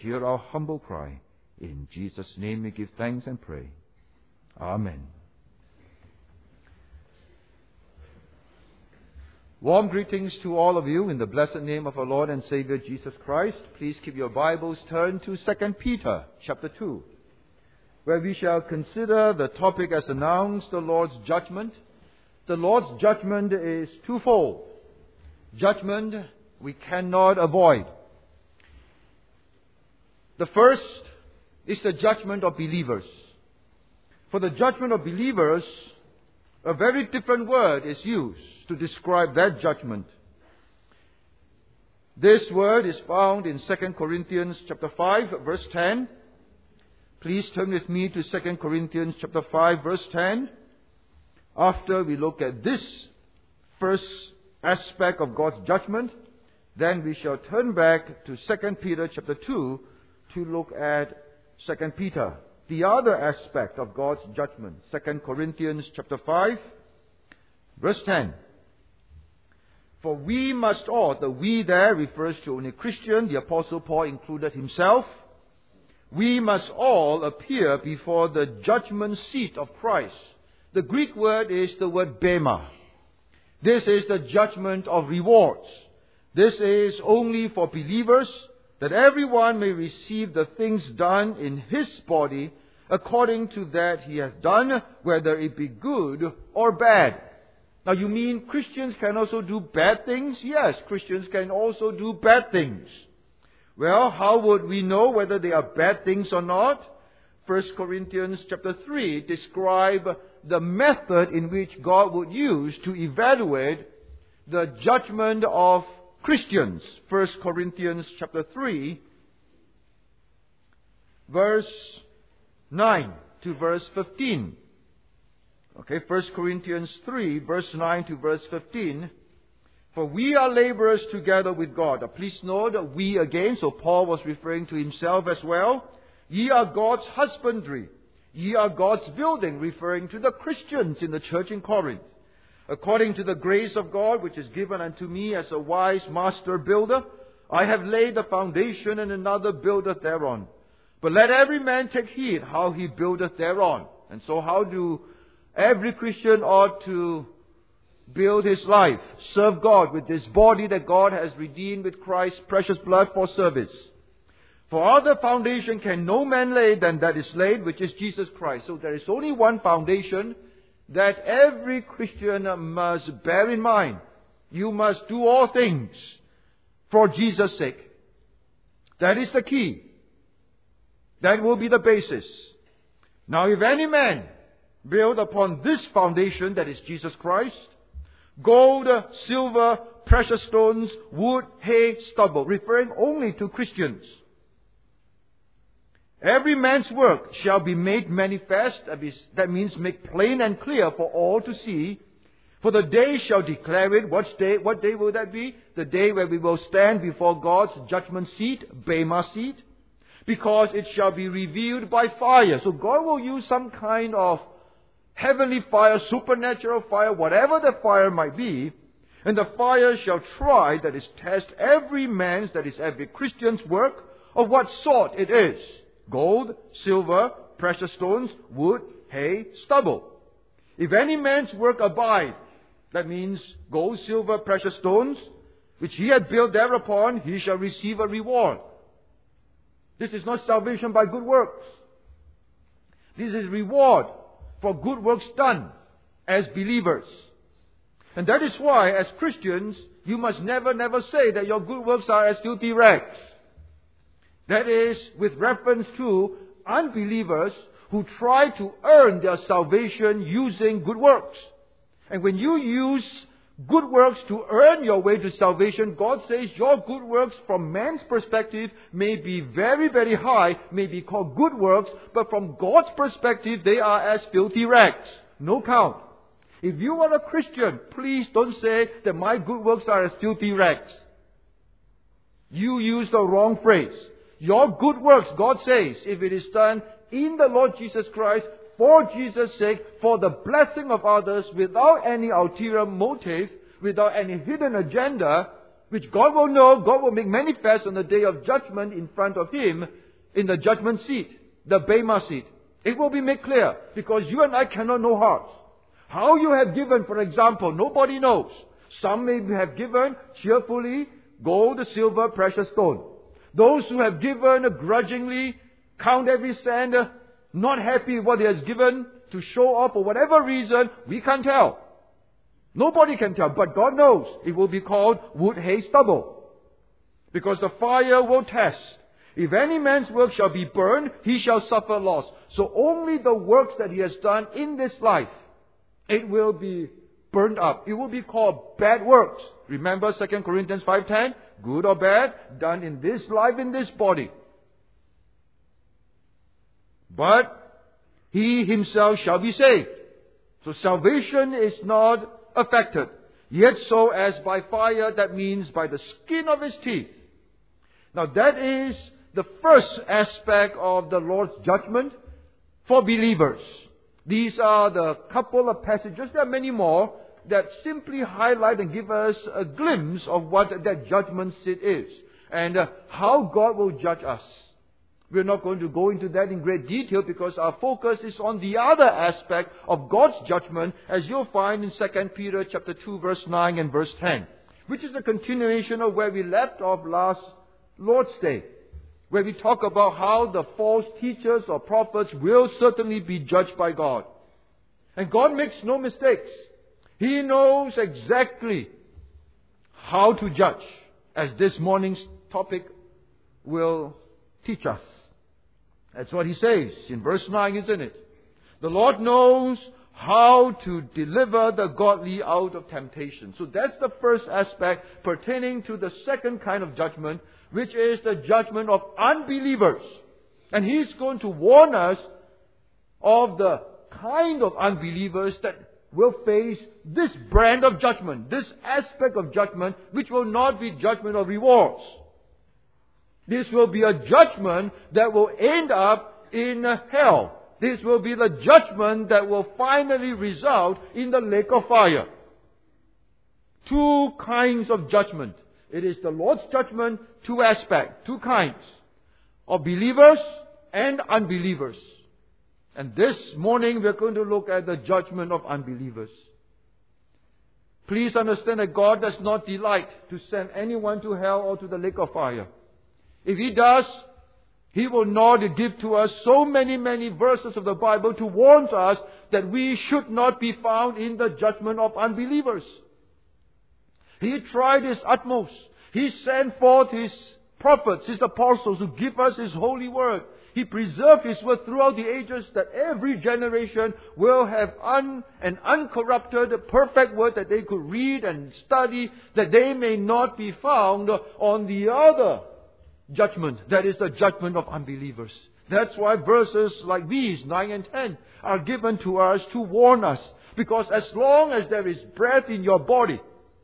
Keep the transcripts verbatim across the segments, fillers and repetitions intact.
hear our humble cry. In Jesus' name we give thanks and pray. Amen. Warm greetings to all of you in the blessed name of our Lord and Savior Jesus Christ. Please keep your Bibles turned to Second Peter chapter two, where we shall consider the topic as announced, the Lord's judgment. The Lord's judgment is twofold. Judgment we cannot avoid. The first is the judgment of believers. For the judgment of believers, a very different word is used to describe that judgment. This word is found in Second Corinthians chapter five, verse ten. Please turn with me to Second Corinthians chapter five, verse ten. After we look at this first aspect of God's judgment, then we shall turn back to Second Peter chapter two to look at Second Peter, the other aspect of God's judgment. Second Corinthians chapter five, verse ten. For we must all, the we there refers to only Christian, the Apostle Paul included himself. We must all appear before the judgment seat of Christ. The Greek word is the word bema. This is the judgment of rewards. This is only for believers, that everyone may receive the things done in his body according to that he has done, whether it be good or bad. Now you mean Christians can also do bad things? Yes, Christians can also do bad things. Well, how would we know whether they are bad things or not? First Corinthians chapter three describe the method in which God would use to evaluate the judgment of Christians. First Corinthians chapter three, verse nine to verse fifteen. Okay, First Corinthians three, verse nine to verse fifteen. For we are laborers together with God. Now, please note that we again, so Paul was referring to himself as well. Ye are God's husbandry. Ye are God's building, referring to the Christians in the church in Corinth. According to the grace of God, which is given unto me as a wise master builder, I have laid the foundation, and another buildeth thereon. But let every man take heed how he buildeth thereon. And so how do every Christian ought to build his life, serve God with this body that God has redeemed with Christ's precious blood for service. For other foundation can no man lay than that is laid, which is Jesus Christ. So there is only one foundation that every Christian must bear in mind. You must do all things for Jesus' sake. That is the key. That will be the basis. Now if any man build upon this foundation, that is Jesus Christ, gold, silver, precious stones, wood, hay, stubble, referring only to Christians. Every man's work shall be made manifest, that means make plain and clear for all to see. For the day shall declare it. What day, what day will that be? The day where we will stand before God's judgment seat, bema seat. Because it shall be revealed by fire. So God will use some kind of heavenly fire, supernatural fire, whatever the fire might be, and the fire shall try, that is, test every man's, that is, every Christian's work, of what sort it is. Gold, silver, precious stones, wood, hay, stubble. If any man's work abide, that means gold, silver, precious stones, which he had built thereupon, he shall receive a reward. This is not salvation by good works. This is reward for good works done as believers. And that is why, as Christians, you must never, never say that your good works are as filthy rags. That is, with reference to unbelievers who try to earn their salvation using good works. And when you use good works to earn your way to salvation, God says your good works from man's perspective may be very, very high, may be called good works, but from God's perspective they are as filthy rags. No count. If you are a Christian, please don't say that my good works are as filthy rags. You use the wrong phrase. Your good works, God says, if it is done in the Lord Jesus Christ, for Jesus' sake, for the blessing of others, without any ulterior motive, without any hidden agenda, which God will know, God will make manifest on the day of judgment in front of Him in the judgment seat, the Bema seat. It will be made clear because you and I cannot know hearts. How you have given, for example, nobody knows. Some may have given cheerfully gold, silver, precious stone. Those who have given grudgingly, count every cent, not happy with what He has given, to show off for whatever reason, we can't tell. Nobody can tell, but God knows. It will be called wood, hay, stubble. Because the fire will test. If any man's work shall be burned, he shall suffer loss. So only the works that he has done in this life, it will be burned up. It will be called bad works. Remember Second Corinthians five ten? Good or bad, done in this life, in this body. But he himself shall be saved. So salvation is not affected. Yet so as by fire, that means by the skin of his teeth. Now that is the first aspect of the Lord's judgment for believers. These are the couple of passages, there are many more, that simply highlight and give us a glimpse of what that judgment seat is and uh, how God will judge us. We're not going to go into that in great detail because our focus is on the other aspect of God's judgment, as you'll find in Second Peter chapter two, verse nine and verse ten, which is a continuation of where we left off last Lord's Day, where we talk about how the false teachers or prophets will certainly be judged by God. And God makes no mistakes. He knows exactly how to judge, as this morning's topic will teach us. That's what He says in verse nine, isn't it? The Lord knows how to deliver the godly out of temptation. So that's the first aspect pertaining to the second kind of judgment, which is the judgment of unbelievers. And He's going to warn us of the kind of unbelievers that will face this brand of judgment, this aspect of judgment, which will not be judgment of rewards. This will be a judgment that will end up in hell. This will be the judgment that will finally result in the lake of fire. Two kinds of judgment. It is the Lord's judgment, two aspects, two kinds of believers and unbelievers. And this morning we're going to look at the judgment of unbelievers. Please understand that God does not delight to send anyone to hell or to the lake of fire. If He does, He will not give to us so many, many verses of the Bible to warn us that we should not be found in the judgment of unbelievers. He tried His utmost. He sent forth His prophets, His apostles to give us His holy word. He preserved His word throughout the ages that every generation will have un, an uncorrupted, perfect word that they could read and study, that they may not be found on the other judgment. That is the judgment of unbelievers. That's why verses like these, nine and ten, are given to us to warn us. Because as long as there is breath in your body,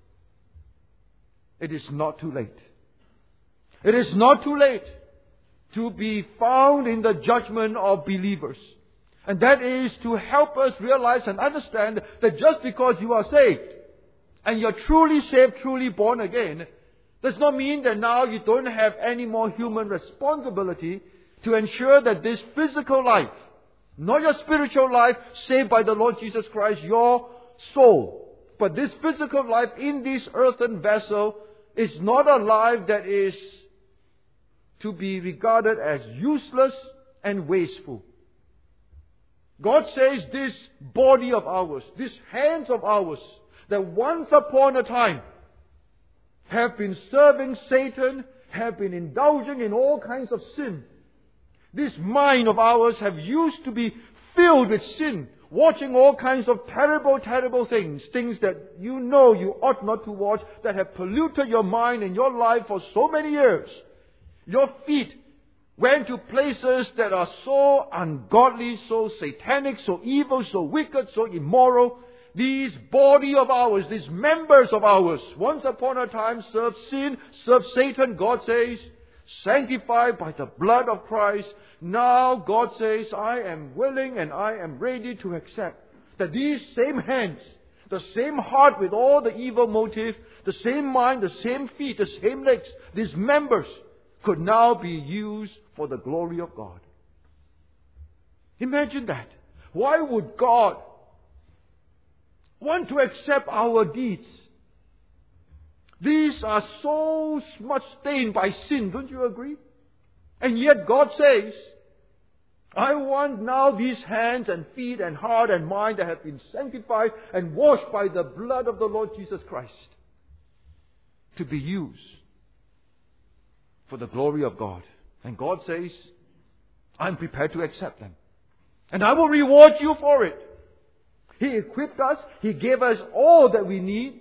it is not too late. It is not too late to be found in the judgment of believers. And that is to help us realize and understand that just because you are saved, and you're truly saved, truly born again, does not mean that now you don't have any more human responsibility to ensure that this physical life, not your spiritual life, saved by the Lord Jesus Christ, your soul, but this physical life in this earthen vessel is not a life that is to be regarded as useless and wasteful. God says this body of ours, these hands of ours, that once upon a time have been serving Satan, have been indulging in all kinds of sin. This mind of ours have used to be filled with sin, watching all kinds of terrible, terrible things, things that you know you ought not to watch, that have polluted your mind and your life for so many years. Your feet went to places that are so ungodly, so satanic, so evil, so wicked, so immoral. These body of ours, these members of ours, once upon a time served sin, served Satan. God says, sanctified by the blood of Christ. Now God says, I am willing and I am ready to accept that these same hands, The same heart with all the evil motive, the same mind, the same feet, the same legs, these members could now be used for the glory of God. Imagine that. Why would God want to accept our deeds? These are so much stained by sin, don't you agree? And yet God says, I want now these hands and feet and heart and mind that have been sanctified and washed by the blood of the Lord Jesus Christ to be used for the glory of God. And God says, I'm prepared to accept them. And I will reward you for it. He equipped us. He gave us all that we need.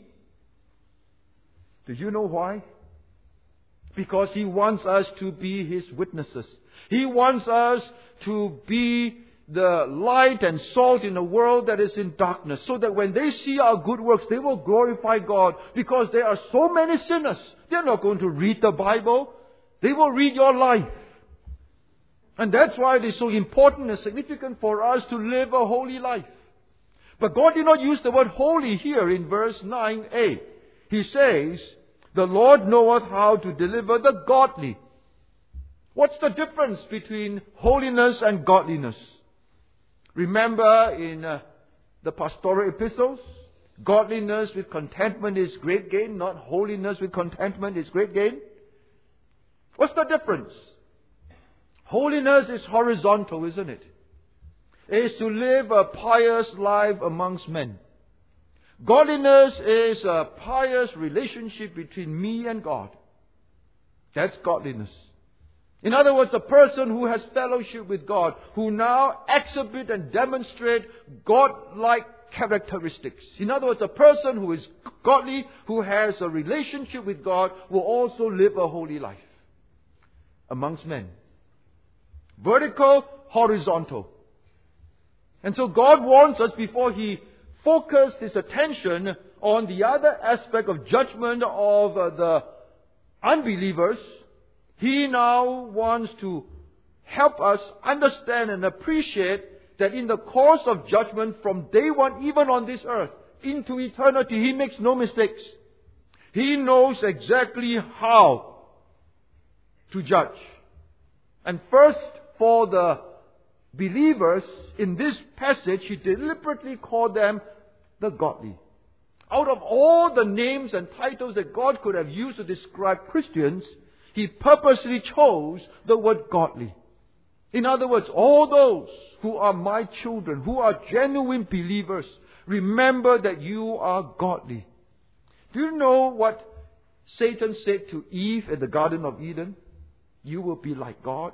Do you know why? Because He wants us to be His witnesses. He wants us to be the light and salt in a world that is in darkness, so that when they see our good works, they will glorify God, because there are so many sinners. They're not going to read the Bible. They will read your life. And that's why it is so important and significant for us to live a holy life. But God did not use the word holy here in verse nine a. He says, the Lord knoweth how to deliver the godly. What's the difference between holiness and godliness? Remember in uh, the pastoral epistles, godliness with contentment is great gain, not holiness with contentment is great gain. What's the difference? Holiness is horizontal, isn't it? It is to live a pious life amongst men. Godliness is a pious relationship between me and God. That's godliness. In other words, a person who has fellowship with God, who now exhibit and demonstrate God-like characteristics. In other words, a person who is godly, who has a relationship with God, will also live a holy life amongst men. Vertical, horizontal. And so God wants us, before He focused His attention on the other aspect of judgment of uh, the unbelievers, He now wants to help us understand and appreciate that in the course of judgment from day one, even on this earth, into eternity, He makes no mistakes. He knows exactly how to judge. And first, for the believers, in this passage, He deliberately called them the godly. Out of all the names and titles that God could have used to describe Christians, He purposely chose the word godly. In other words, all those who are my children, who are genuine believers, remember that you are godly. Do you know what Satan said to Eve in the Garden of Eden? You will be like God.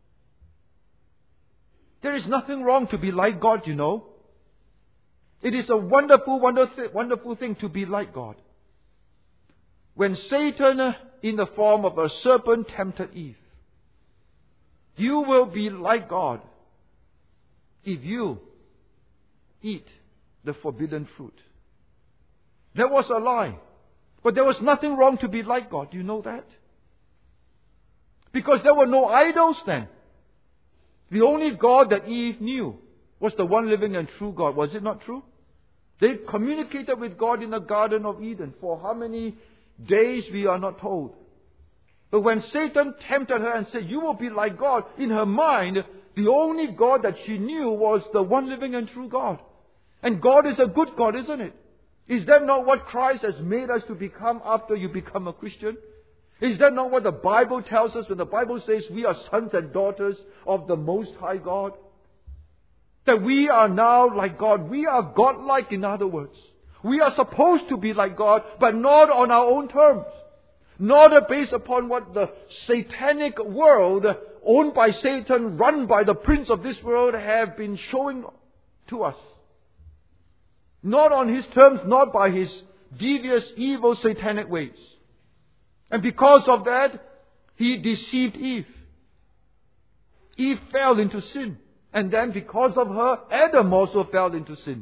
There is nothing wrong to be like God, you know. It is a wonderful, wonderful, wonderful thing to be like God. When Satan, in the form of a serpent, tempted Eve, you will be like God if you eat the forbidden fruit. That was a lie. But there was nothing wrong to be like God. Do you know that? Because there were no idols then. The only God that Eve knew was the one living and true God. Was it not true? They communicated with God in the Garden of Eden for how many days we are not told. But when Satan tempted her and said, you will be like God, in her mind, the only God that she knew was the one living and true God. And God is a good God, isn't it? Is that not what Christ has made us to become after you become a Christian? Is that not what the Bible tells us when the Bible says we are sons and daughters of the Most High God? That we are now like God. We are God-like, in other words. We are supposed to be like God, but not on our own terms. Not based upon what the satanic world, owned by Satan, run by the prince of this world, have been showing to us. Not on his terms, not by his devious, evil, satanic ways. And because of that, he deceived Eve. Eve fell into sin. And then because of her, Adam also fell into sin.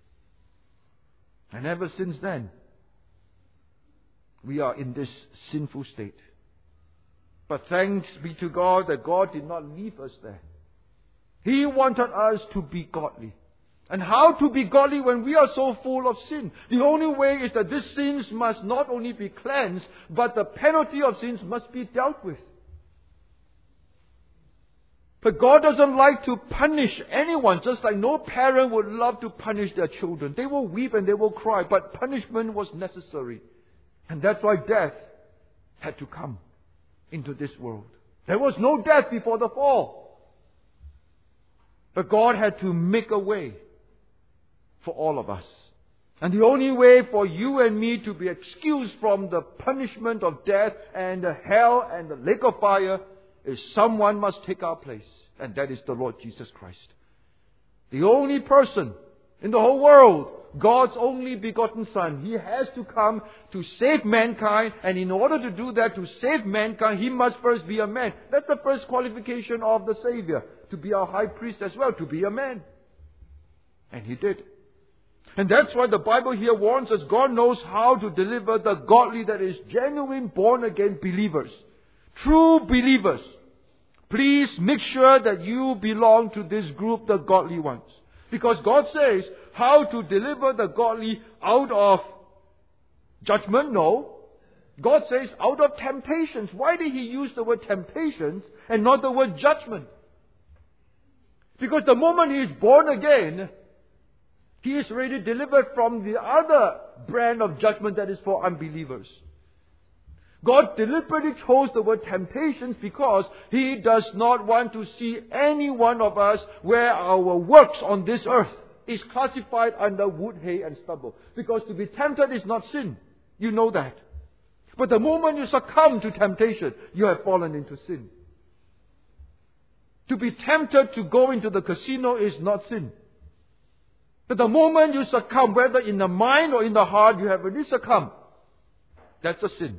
And ever since then, we are in this sinful state. But thanks be to God that God did not leave us there. He wanted us to be godly. And how to be godly when we are so full of sin? The only way is that these sins must not only be cleansed, but the penalty of sins must be dealt with. But God doesn't like to punish anyone, just like no parent would love to punish their children. They will weep and they will cry, but punishment was necessary. And that's why death had to come into this world. There was no death before the fall. But God had to make a way for all of us. And the only way for you and me to be excused from the punishment of death and the hell and the lake of fire is someone must take our place. And that is the Lord Jesus Christ. The only person in the whole world, God's only begotten Son. He has to come to save mankind. And in order to do that, to save mankind, He must first be a man. That's the first qualification of the Savior. To be our high priest as well, to be a man. And He did. And that's why the Bible here warns us, God knows how to deliver the godly, that is genuine born-again believers. True believers. Please make sure that you belong to this group, the godly ones. Because God says how to deliver the godly out of judgment? No. God says out of temptations. Why did He use the word temptations and not the word judgment? Because the moment he is born again, he is already delivered from the other brand of judgment that is for unbelievers. God deliberately chose the word temptations because He does not want to see any one of us where our works on this earth is classified under wood, hay and stubble. Because to be tempted is not sin. You know that. But the moment you succumb to temptation, you have fallen into sin. To be tempted to go into the casino is not sin. But the moment you succumb, whether in the mind or in the heart, you have already succumbed. That's a sin.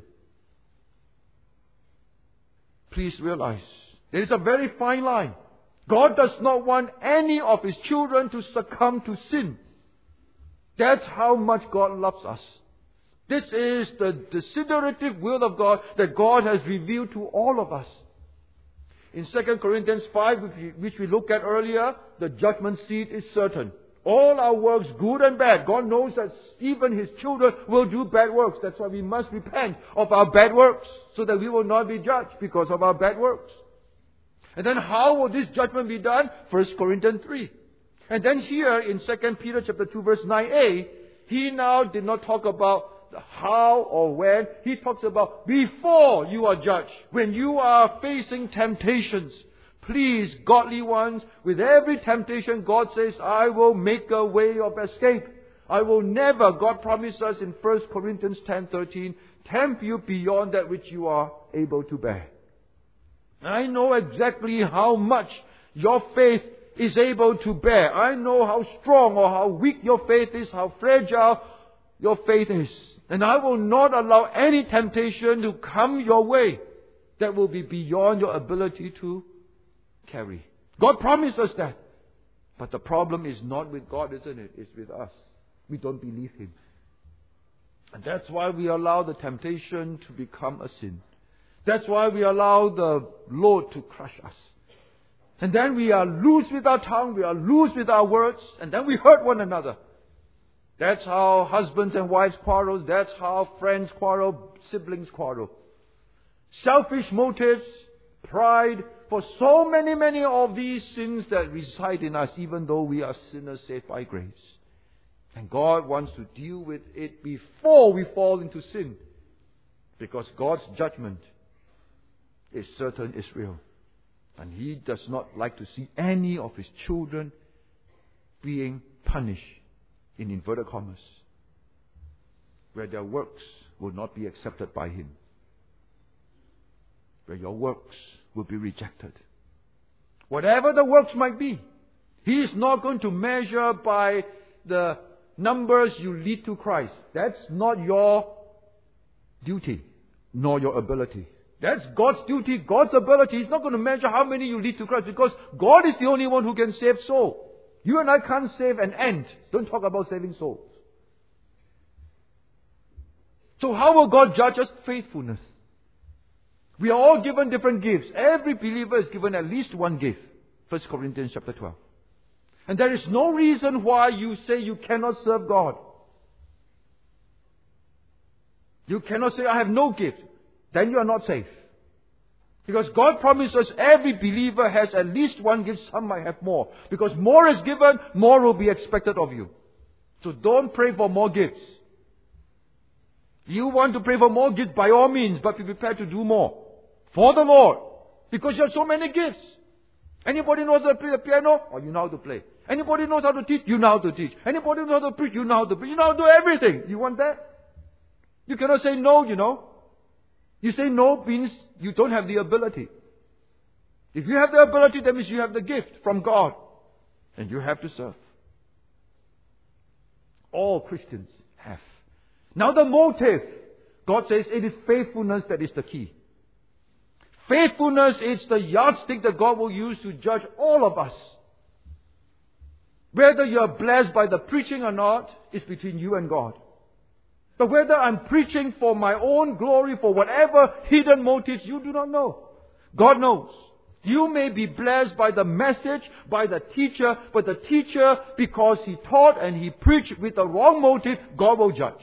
Please realize, there is a very fine line. God does not want any of His children to succumb to sin. That's how much God loves us. This is the desiderative will of God that God has revealed to all of us. In Second Corinthians five, which we looked at earlier, the judgment seat is certain. All our works, good and bad, God knows that even His children will do bad works. That's why we must repent of our bad works, so that we will not be judged because of our bad works. And then how will this judgment be done? First Corinthians three. And then here in Second Peter chapter two verse nine a, he now did not talk about the how or when. He talks about before you are judged, when you are facing temptations. Please, godly ones, with every temptation, God says, I will make a way of escape. I will never, God promised us in First Corinthians ten thirteen, tempt you beyond that which you are able to bear. I know exactly how much your faith is able to bear. I know how strong or how weak your faith is, how fragile your faith is. And I will not allow any temptation to come your way that will be beyond your ability to carry. God promised us that. But the problem is not with God, isn't it? It's with us. We don't believe Him. And that's why we allow the temptation to become a sin. That's why we allow the load to crush us. And then we are loose with our tongue, we are loose with our words, and then we hurt one another. That's how husbands and wives quarrel. That's how friends quarrel, siblings quarrel. Selfish motives, pride, for so many, many of these sins that reside in us, even though we are sinners saved by grace. And God wants to deal with it before we fall into sin. Because God's judgment is certain, is real. And He does not like to see any of His children being punished, in inverted commas, where their works will not be accepted by Him. Where your works will be rejected. Whatever the works might be, He is not going to measure by the numbers you lead to Christ. That's not your duty, nor your ability. That's God's duty, God's ability. He's not going to measure how many you lead to Christ, because God is the only one who can save souls. You and I can't save an ant. Don't talk about saving souls. So how will God judge us? Faithfulness. We are all given different gifts. Every believer is given at least one gift. First Corinthians chapter twelve. And there is no reason why you say you cannot serve God. You cannot say, I have no gift. Then you are not safe. Because God promises every believer has at least one gift. Some might have more. Because more is given, more will be expected of you. So don't pray for more gifts. You want to pray for more gifts, by all means, but be prepared to do more. For the Lord. Because you have so many gifts. Anybody knows how to play the piano? Or you know how to play. Anybody knows how to teach? You know how to teach. Anybody knows how to preach? You know how to preach. You know how to do everything. You want that? You cannot say no, you know. You say no means you don't have the ability. If you have the ability, that means you have the gift from God. And you have to serve. All Christians have. Now the motive. God says it is faithfulness that is the key. Faithfulness is the yardstick that God will use to judge all of us. Whether you are blessed by the preaching or not is between you and God. But whether I'm preaching for my own glory, for whatever hidden motives, you do not know. God knows. You may be blessed by the message, by the teacher, but the teacher, because he taught and he preached with the wrong motive, God will judge.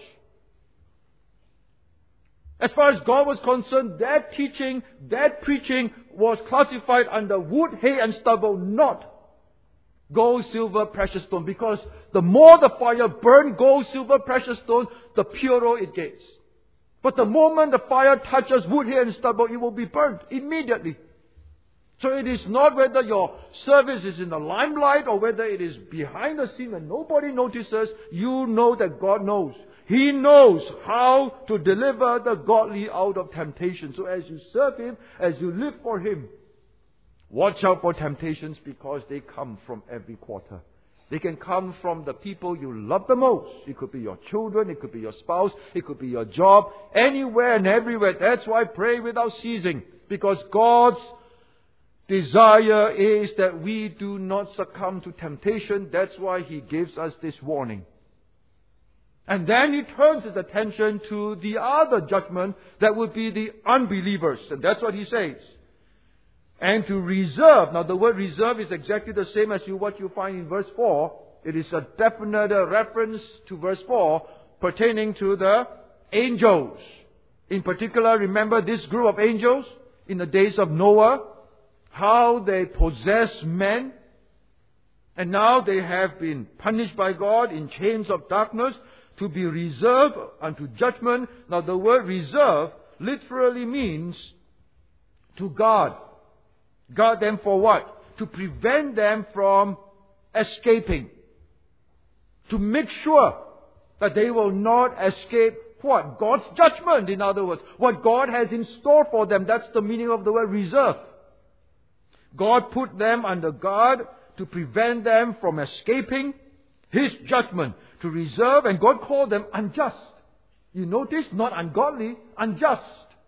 As far as God was concerned, that teaching, that preaching was classified under wood, hay and stubble, not gold, silver, precious stone. Because the more the fire burned gold, silver, precious stone, the purer it gets. But the moment the fire touches wood, hay and stubble, it will be burnt immediately. So it is not whether your service is in the limelight or whether it is behind the scene and nobody notices. You know that God knows. He knows how to deliver the godly out of temptation. So as you serve Him, as you live for Him, watch out for temptations because they come from every quarter. They can come from the people you love the most. It could be your children, it could be your spouse, it could be your job, anywhere and everywhere. That's why pray without ceasing. Because God's desire is that we do not succumb to temptation. That's why He gives us this warning. And then He turns His attention to the other judgment that would be the unbelievers. And that's what He says. And to reserve. Now the word reserve is exactly the same as you, what you find in verse four. It is a definite reference to verse four pertaining to the angels. In particular, remember this group of angels in the days of Noah, how they possessed men. And now they have been punished by God in chains of darkness to be reserved unto judgment. Now the word reserve literally means to guard. Guard them for what? To prevent them from escaping. To make sure that they will not escape what? God's judgment, in other words. What God has in store for them. That's the meaning of the word reserve. God put them under guard to prevent them from escaping His judgment. To reserve, and God called them unjust. You notice? Not ungodly, unjust.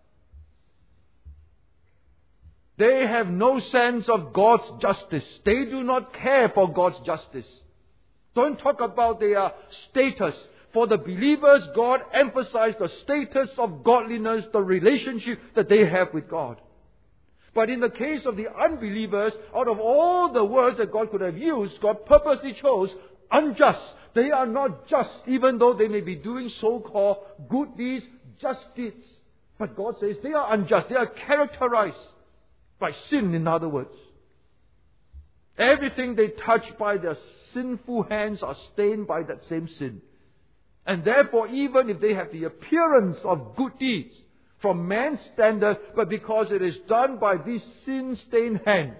They have no sense of God's justice. They do not care for God's justice. Don't talk about their status. For the believers, God emphasized the status of godliness, the relationship that they have with God. But in the case of the unbelievers, out of all the words that God could have used, God purposely chose unjust. They are not just, even though they may be doing so-called good deeds, just deeds. But God says they are unjust. They are characterized by sin, in other words. Everything they touch by their sinful hands are stained by that same sin. And therefore, even if they have the appearance of good deeds from man's standard, but because it is done by these sin-stained hands,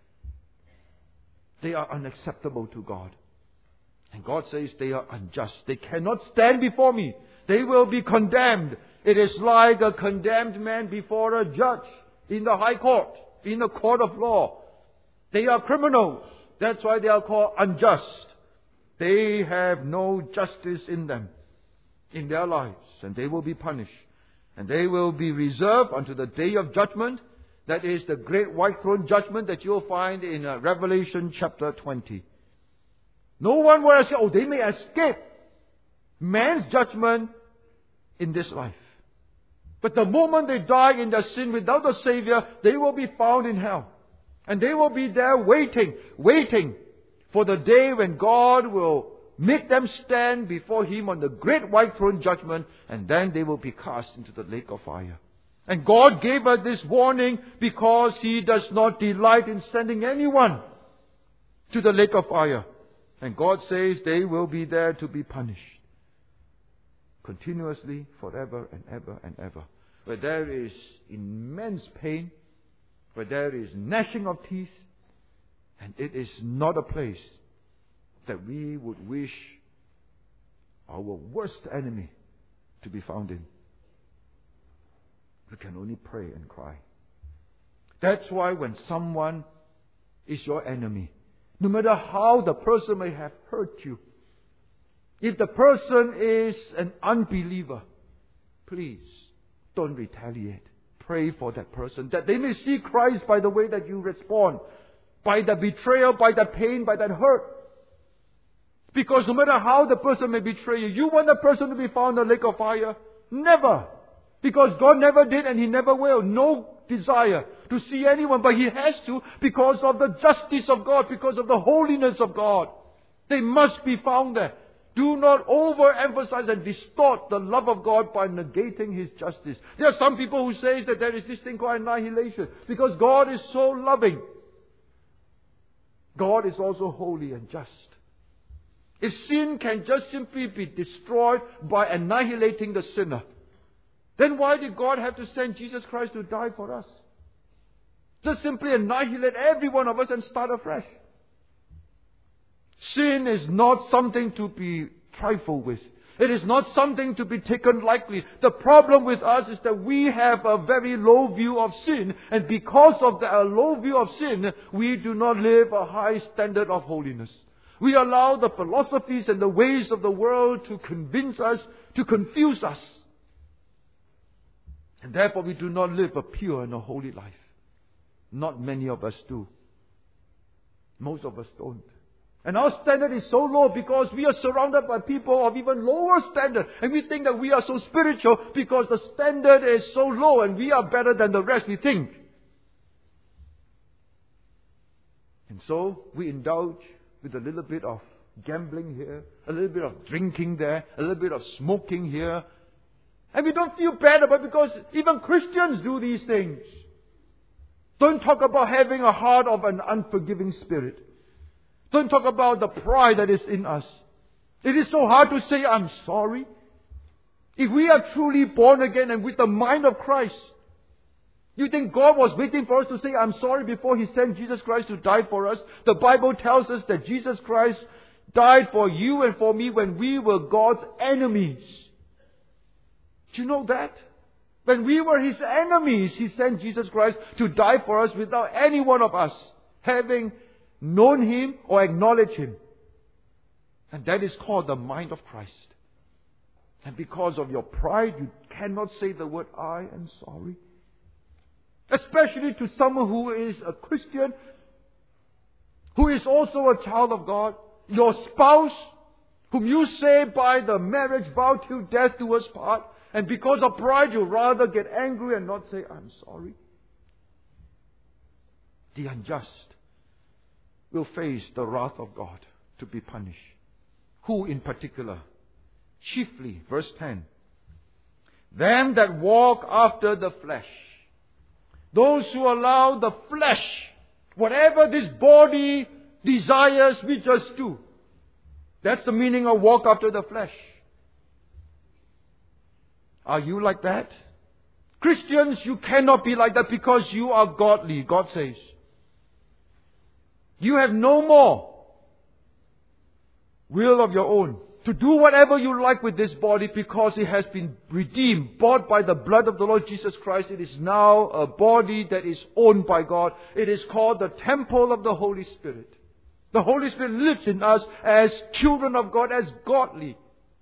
they are unacceptable to God. And God says they are unjust. They cannot stand before me. They will be condemned. It is like a condemned man before a judge in the high court, in the court of law. They are criminals. That's why they are called unjust. They have no justice in them, in their lives, and they will be punished. And they will be reserved unto the day of judgment. That is the great white throne judgment that you'll find in uh, Revelation chapter twenty. No one will say, oh, they may escape man's judgment in this life. But the moment they die in their sin without a Savior, they will be found in hell. And they will be there waiting, waiting for the day when God will make them stand before Him on the great white throne judgment, and then they will be cast into the lake of fire. And God gave us this warning because He does not delight in sending anyone to the lake of fire. And God says they will be there to be punished continuously, forever and ever and ever. Where there is immense pain, where there is gnashing of teeth, and it is not a place that we would wish our worst enemy to be found in. We can only pray and cry. That's why when someone is your enemy, no matter how the person may have hurt you, if the person is an unbeliever, please don't retaliate. Pray for that person, that they may see Christ by the way that you respond, by the betrayal, by the pain, by that hurt. Because no matter how the person may betray you, you want the person to be found in the lake of fire? Never. Because God never did and He never will. No desire to see anyone, but He has to because of the justice of God, because of the holiness of God. They must be found there. Do not overemphasize and distort the love of God by negating His justice. There are some people who say that there is this thing called annihilation because God is so loving. God is also holy and just. If sin can just simply be destroyed by annihilating the sinner, then why did God have to send Jesus Christ to die for us? Just simply annihilate every one of us and start afresh. Sin is not something to be trifled with. It is not something to be taken lightly. The problem with us is that we have a very low view of sin, and because of the low view of sin, we do not live a high standard of holiness. We allow the philosophies and the ways of the world to convince us, to confuse us. And therefore we do not live a pure and a holy life. Not many of us do. Most of us don't. And our standard is so low because we are surrounded by people of even lower standard. And we think that we are so spiritual because the standard is so low and we are better than the rest, we think. And so we indulge with a little bit of gambling here, a little bit of drinking there, a little bit of smoking here. And we don't feel bad about it because even Christians do these things. Don't talk about having a heart of an unforgiving spirit. Don't talk about the pride that is in us. It is so hard to say, I'm sorry. If we are truly born again and with the mind of Christ, you think God was waiting for us to say, I'm sorry before He sent Jesus Christ to die for us? The Bible tells us that Jesus Christ died for you and for me when we were God's enemies. Do you know that? When we were His enemies, He sent Jesus Christ to die for us without any one of us having known Him or acknowledged Him. And that is called the mind of Christ. And because of your pride, you cannot say the word, I am sorry. Especially to someone who is a Christian, who is also a child of God, your spouse, whom you say by the marriage vow till death do us part, and because of pride you rather get angry and not say, I'm sorry. The unjust will face the wrath of God to be punished. Who in particular? Chiefly, verse ten. Them that walk after the flesh. Those who allow the flesh, whatever this body desires, we just do. That's the meaning of walk after the flesh. Are you like that? Christians, you cannot be like that because you are godly, God says. You have no more will of your own to do whatever you like with this body because it has been redeemed, bought by the blood of the Lord Jesus Christ. It is now a body that is owned by God. It is called the temple of the Holy Spirit. The Holy Spirit lives in us as children of God, as godly.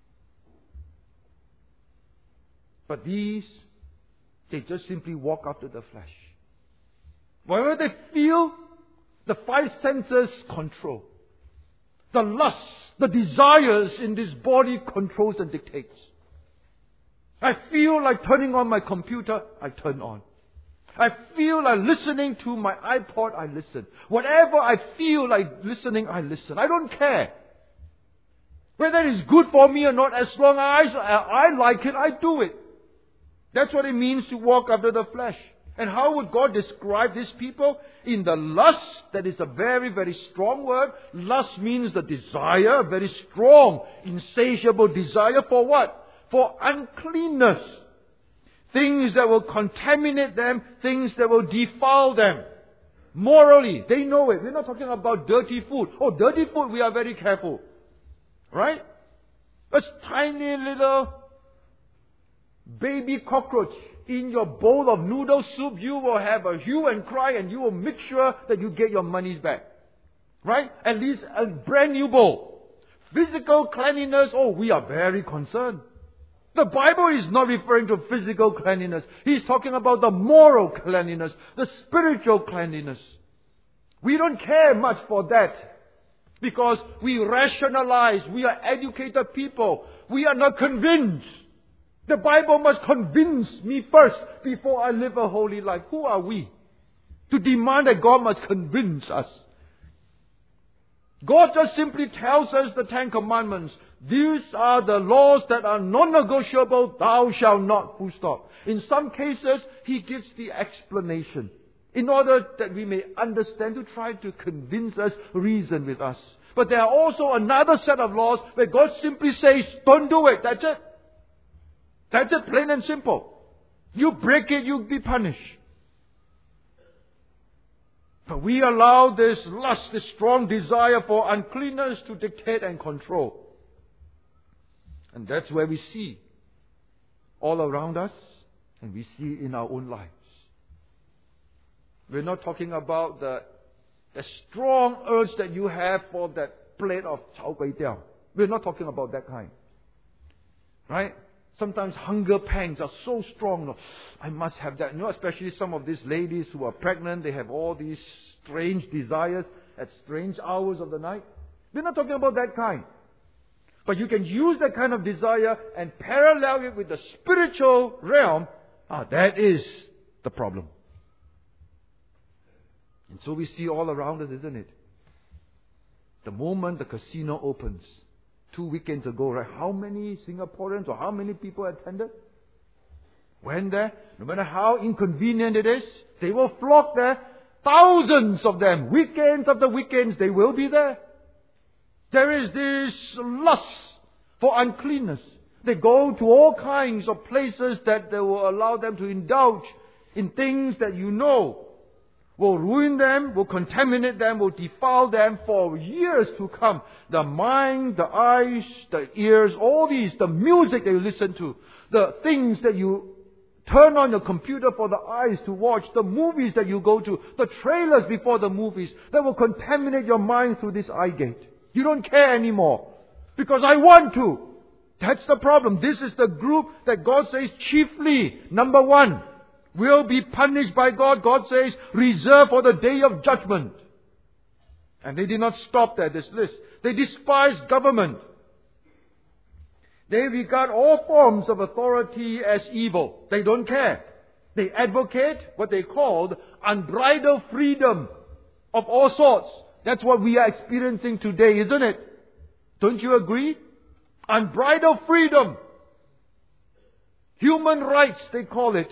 But these, they just simply walk after the flesh. Whatever they feel, the five senses control. The lust, the desires in this body controls and dictates. I feel like turning on my computer, I turn on. I feel like listening to my iPod, I listen. Whatever I feel like listening, I listen. I don't care. Whether it's good for me or not, as long as I, I like it, I do it. That's what it means to walk after the flesh. And how would God describe these people? In the lust, that is a very, very strong word. Lust means the desire, very strong, insatiable desire for what? For uncleanness. Things that will contaminate them, things that will defile them. Morally, they know it. We're not talking about dirty food. Oh, dirty food, we are very careful. Right? A tiny little baby cockroach in your bowl of noodle soup, you will have a hue and cry and you will make sure that you get your monies back. Right? At least a brand new bowl. Physical cleanliness, oh, we are very concerned. The Bible is not referring to physical cleanliness. He's talking about the moral cleanliness, the spiritual cleanliness. We don't care much for that because we rationalize. We are educated people. We are not convinced. The Bible must convince me first before I live a holy life. Who are we to demand that God must convince us? God just simply tells us the Ten Commandments. These are the laws that are non-negotiable. Thou shalt not. Full stop. In some cases, He gives the explanation in order that we may understand, to try to convince us, reason with us. But there are also another set of laws where God simply says, don't do it. That's it. That's it, plain and simple. You break it, you'll be punished. But we allow this lust, this strong desire for uncleanness to dictate and control. And that's where we see all around us, and we see in our own lives. We're not talking about the, the strong urge that you have for that plate of chao kway teow. We're not talking about that kind. Right? Sometimes hunger pangs are so strong. No, I must have that. You know, especially some of these ladies who are pregnant, they have all these strange desires at strange hours of the night. We're not talking about that kind. But you can use that kind of desire and parallel it with the spiritual realm. Ah, that is the problem. And so we see all around us, isn't it? The moment the casino opens, two weekends ago, right? How many Singaporeans or how many people attended? Went there. No matter how inconvenient it is, they will flock there. Thousands of them. Weekends after weekends, they will be there. There is this lust for uncleanness. They go to all kinds of places that they will allow them to indulge in things that you know will ruin them, will contaminate them, will defile them for years to come. The mind, the eyes, the ears, all these, the music that you listen to, the things that you turn on your computer for the eyes to watch, the movies that you go to, the trailers before the movies, that will contaminate your mind through this eye gate. You don't care anymore because I want to. That's the problem. This is the group that God says chiefly, number one, will be punished by God. God says, reserved for the day of judgment. And they did not stop there, this list. They despise government. They regard all forms of authority as evil. They don't care. They advocate what they called unbridled freedom of all sorts. That's what we are experiencing today, isn't it? Don't you agree? Unbridled freedom. Human rights, they call it.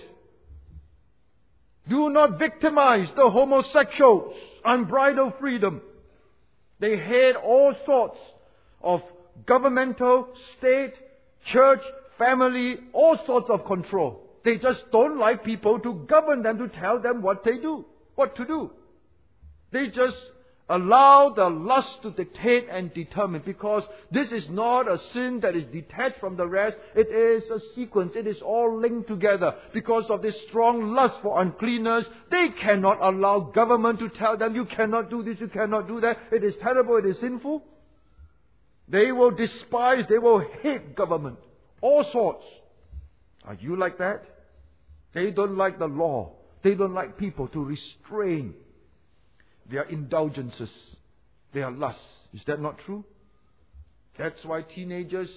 Do not victimize the homosexuals. Unbridled freedom. They hate all sorts of governmental, state, church, family, all sorts of control. They just don't like people to govern them, to tell them what they do, what to do. They just allow the lust to dictate and determine, because this is not a sin that is detached from the rest. It is a sequence. It is all linked together. Because of this strong lust for uncleanness, they cannot allow government to tell them, you cannot do this, you cannot do that. It is terrible, it is sinful. They will despise, they will hate government. All sorts. Are you like that? They don't like the law. They don't like people to restrain their indulgences, their lusts. Is that not true? That's why teenagers,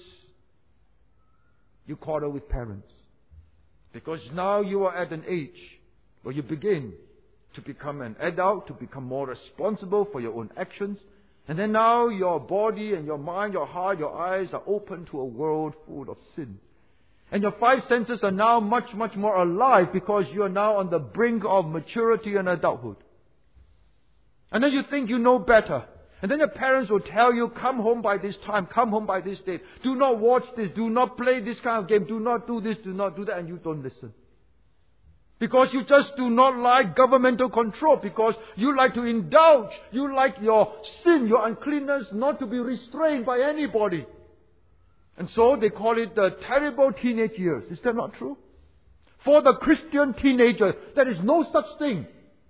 you quarrel with parents. Because now you are at an age Well, you begin to become an adult, to become more responsible for your own actions. And then now your body and your mind, your heart, your eyes are open to a world full of sin. And your five senses are now much, much more alive because you are now on the brink of maturity and adulthood. And then you think you know better. And then your parents will tell you, come home by this time, come home by this date. Do not watch this, do not play this kind of game, do not do this, do not do that, and you don't listen. Because you just do not like governmental control, because you like to indulge, you like your sin, your uncleanness not to be restrained by anybody. And so they call it the terrible teenage years. Is that not true? For the Christian teenager, there is no such thing.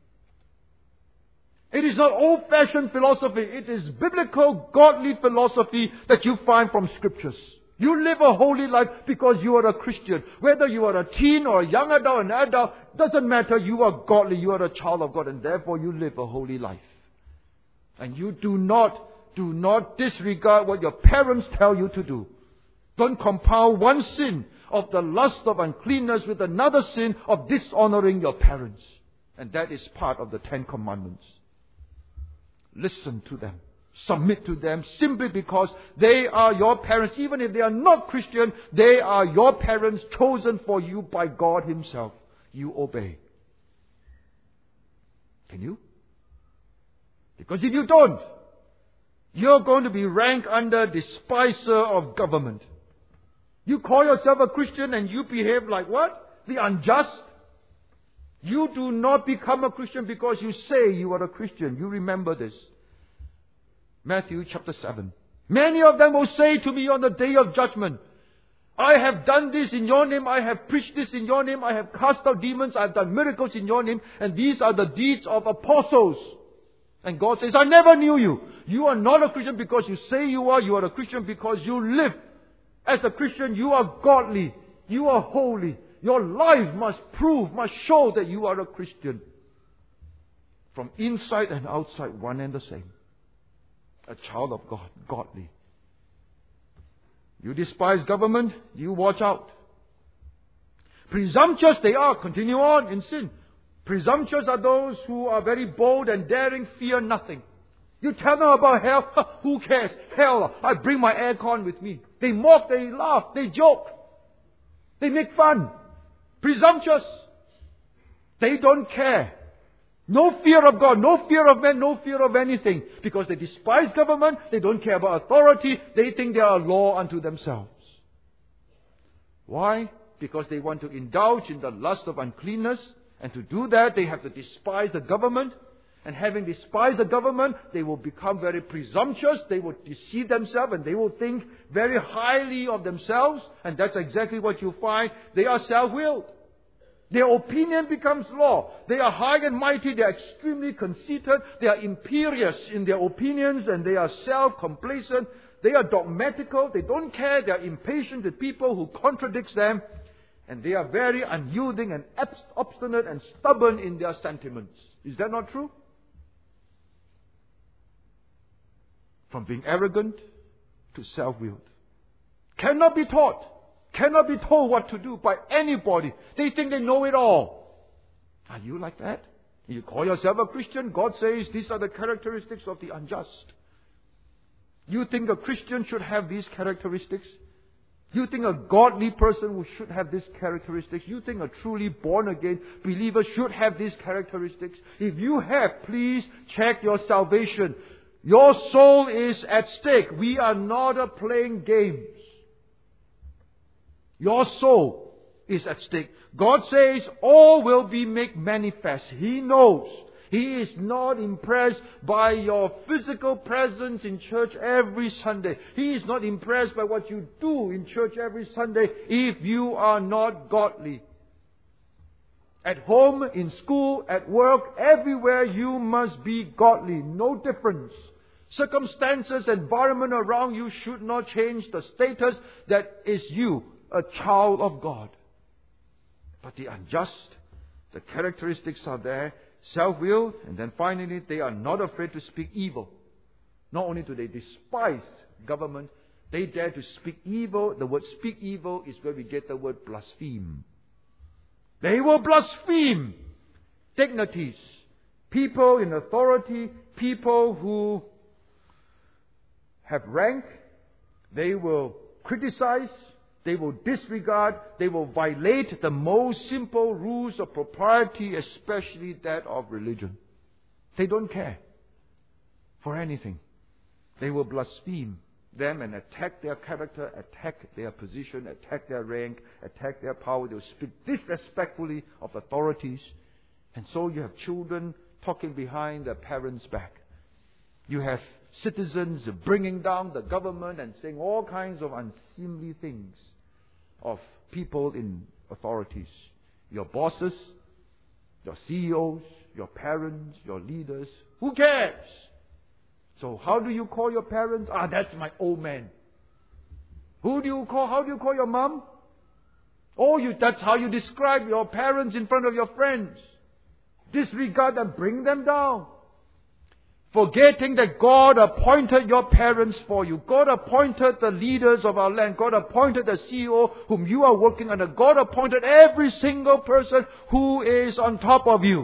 It is not old-fashioned philosophy. It is biblical, godly philosophy that you find from Scriptures. You live a holy life because you are a Christian. Whether you are a teen or a young adult, an adult, doesn't matter. You are godly. You are a child of God, and therefore you live a holy life. And you do not, do not disregard what your parents tell you to do. Don't compound one sin of the lust of uncleanness with another sin of dishonoring your parents. And that is part of the Ten Commandments. Listen to them. Submit to them simply because they are your parents. Even if they are not Christian, they are your parents chosen for you by God Himself. You obey. Can you? Because if you don't, you're going to be ranked under despiser of government. You call yourself a Christian and you behave like what? The unjust. You do not become a Christian because you say you are a Christian. You remember this. Matthew chapter seven. Many of them will say to me on the day of judgment, I have done this in your name, I have preached this in your name, I have cast out demons, I have done miracles in your name, and these are the deeds of apostles. And God says, I never knew you. You are not a Christian because you say you are. You are a Christian because you live. As a Christian, you are godly. You are holy. Your life must prove, must show that you are a Christian. From inside and outside, one and the same. A child of God, godly. You despise government, you watch out. Presumptuous they are, continue on in sin. Presumptuous are those who are very bold and daring, fear nothing. You tell them about hell, who cares? Hell, I bring my aircon with me. They mock, they laugh, they joke. They make fun. Presumptuous. They don't care. No fear of God, no fear of men, no fear of anything. Because they despise government, they don't care about authority, they think they are a law unto themselves. Why? Because they want to indulge in the lust of uncleanness, and to do that they have to despise the government. And having despised the government, they will become very presumptuous, they will deceive themselves, and they will think very highly of themselves. And that's exactly what you find. They are self-willed. Their opinion becomes law. They are high and mighty. They are extremely conceited. They are imperious in their opinions, and they are self-complacent. They are dogmatical. They don't care. They are impatient with people who contradict them. And they are very unyielding and obstinate and stubborn in their sentiments. Is that not true? From being arrogant to self-willed. Cannot be taught. Cannot be told what to do by anybody. They think they know it all. Are you like that? You call yourself a Christian. God says these are the characteristics of the unjust. You think a Christian should have these characteristics? You think a godly person should have these characteristics? You think a truly born-again believer should have these characteristics? If you have, please check your salvation. Your soul is at stake. We are not playing games. Your soul is at stake. God says all will be made manifest. He knows. He is not impressed by your physical presence in church every Sunday. He is not impressed by what you do in church every Sunday if you are not godly. At home, in school, at work, everywhere you must be godly. No difference. Circumstances, environment around you should not change the status that is you, a child of God. But the unjust, the characteristics are there, self-willed, and then finally they are not afraid to speak evil. Not only do they despise government, they dare to speak evil. The word speak evil is where we get the word blaspheme. They will blaspheme dignities, people in authority, people who have rank, they will criticize, they will disregard, they will violate the most simple rules of propriety, especially that of religion. They don't care for anything. They will blaspheme them and attack their character, attack their position, attack their rank, attack their power. They will speak disrespectfully of authorities. And so you have children talking behind their parents' back. You have citizens bringing down the government and saying all kinds of unseemly things of people in authorities. Your bosses, your C E Os, your parents, your leaders. Who cares? So how do you call your parents? Ah, that's my old man. Who do you call? How do you call your mom? Oh, you, that's how you describe your parents in front of your friends. Disregard them, bring them down. Forgetting that God appointed your parents for you. God appointed the leaders of our land. God appointed the C E O whom you are working under. God appointed every single person who is on top of you.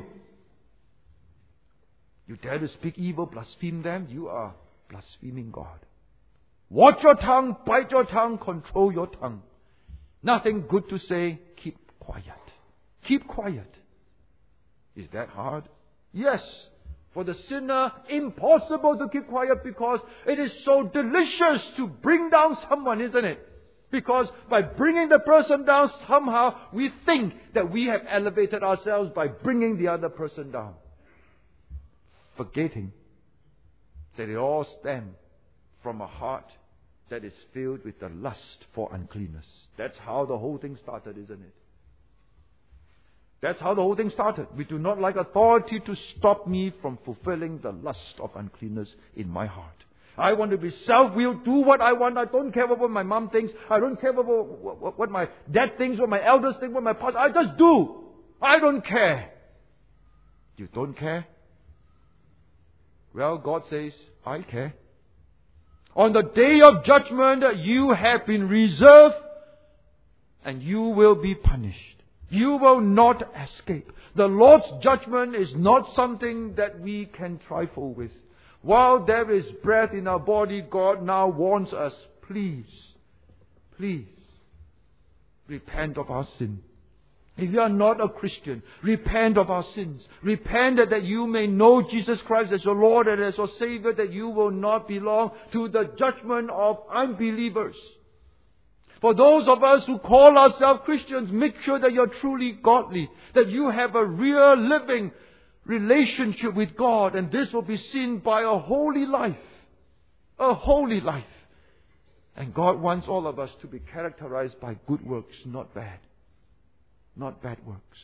You dare to speak evil, blaspheme them, you are blaspheming God. Watch your tongue, bite your tongue, control your tongue. Nothing good to say, keep quiet. Keep quiet. Is that hard? Yes. For the sinner, impossible to keep quiet because it is so delicious to bring down someone, isn't it? Because by bringing the person down, somehow we think that we have elevated ourselves by bringing the other person down. Forgetting that it all stems from a heart that is filled with the lust for uncleanness. That's how the whole thing started, isn't it? That's how the whole thing started. We do not like authority to stop me from fulfilling the lust of uncleanness in my heart. I want to be self-willed, do what I want. I don't care what my mom thinks. I don't care what, what, what my dad thinks, what my elders think, what my pastor. I just do. I don't care. You don't care? Well, God says, I care. On the day of judgment, you have been reserved and you will be punished. You will not escape. The Lord's judgment is not something that we can trifle with. While there is breath in our body, God now warns us, please, please, repent of our sin. If you are not a Christian, repent of our sins. Repent that you may know Jesus Christ as your Lord and as your Savior, that you will not belong to the judgment of unbelievers. For those of us who call ourselves Christians, make sure that you're truly godly, that you have a real living relationship with God, and this will be seen by a holy life. A holy life. And God wants all of us to be characterized by good works, not bad. Not bad works.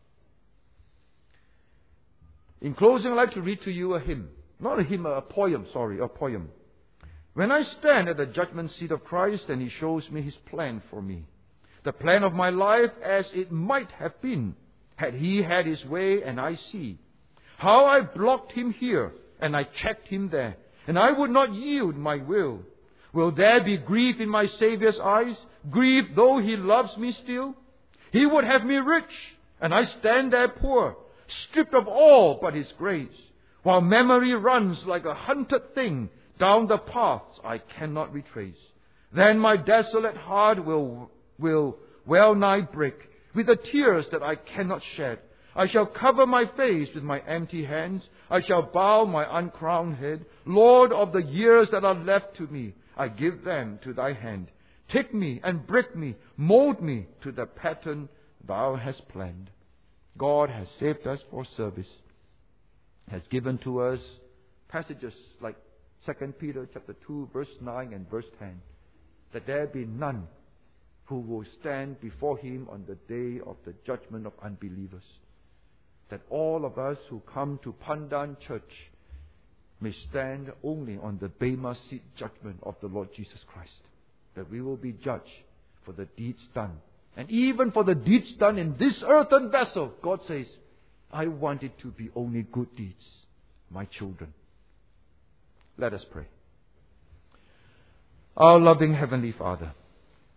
In closing, I'd like to read to you a hymn. Not a hymn, a poem, sorry, a poem. When I stand at the judgment seat of Christ and He shows me His plan for me, the plan of my life as it might have been, had He had His way, and I see how I blocked Him here and I checked Him there, and I would not yield my will. Will there be grief in my Saviour's eyes? Grief though He loves me still? He would have me rich, and I stand there poor, stripped of all but His grace, while memory runs like a hunted thing down the paths I cannot retrace. Then my desolate heart will, will well nigh break with the tears that I cannot shed. I shall cover my face with my empty hands. I shall bow my uncrowned head. Lord of the years that are left to me, I give them to Thy hand. Take me and break me, mold me to the pattern Thou hast planned. God has saved us for service, has given to us passages like Second Peter chapter two, verse nine and verse ten, that there be none who will stand before Him on the day of the judgment of unbelievers. That all of us who come to Pandan Church may stand only on the Bema seat judgment of the Lord Jesus Christ. That we will be judged for the deeds done. And even for the deeds done in this earthen vessel, God says, I want it to be only good deeds, my children. Let us pray. Our loving Heavenly Father,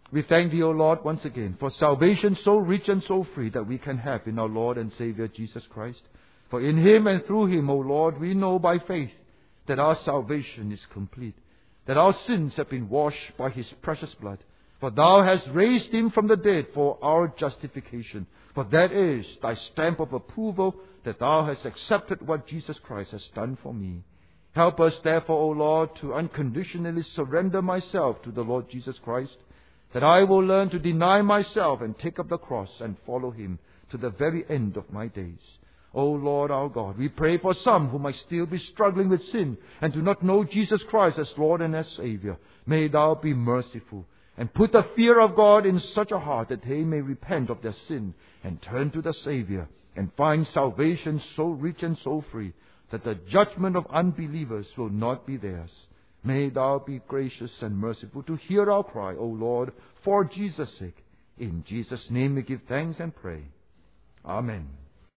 We thank Thee, O Lord, once again for salvation so rich and so free that we can have in our Lord and Savior Jesus Christ. For in Him and through Him, O Lord, we know by faith that our salvation is complete, that our sins have been washed by His precious blood. For Thou hast raised Him from the dead for our justification. For that is Thy stamp of approval, that Thou hast accepted what Jesus Christ has done for me. Help us, therefore, O Lord, to unconditionally surrender myself to the Lord Jesus Christ, that I will learn to deny myself and take up the cross and follow Him to the very end of my days. O Lord our God, we pray for some who might still be struggling with sin and do not know Jesus Christ as Lord and as Savior. May Thou be merciful and put the fear of God in such a heart that they may repent of their sin and turn to the Savior and find salvation so rich and so free that the judgment of unbelievers will not be theirs. May Thou be gracious and merciful to hear our cry, O Lord, for Jesus' sake. In Jesus' name we give thanks and pray. Amen.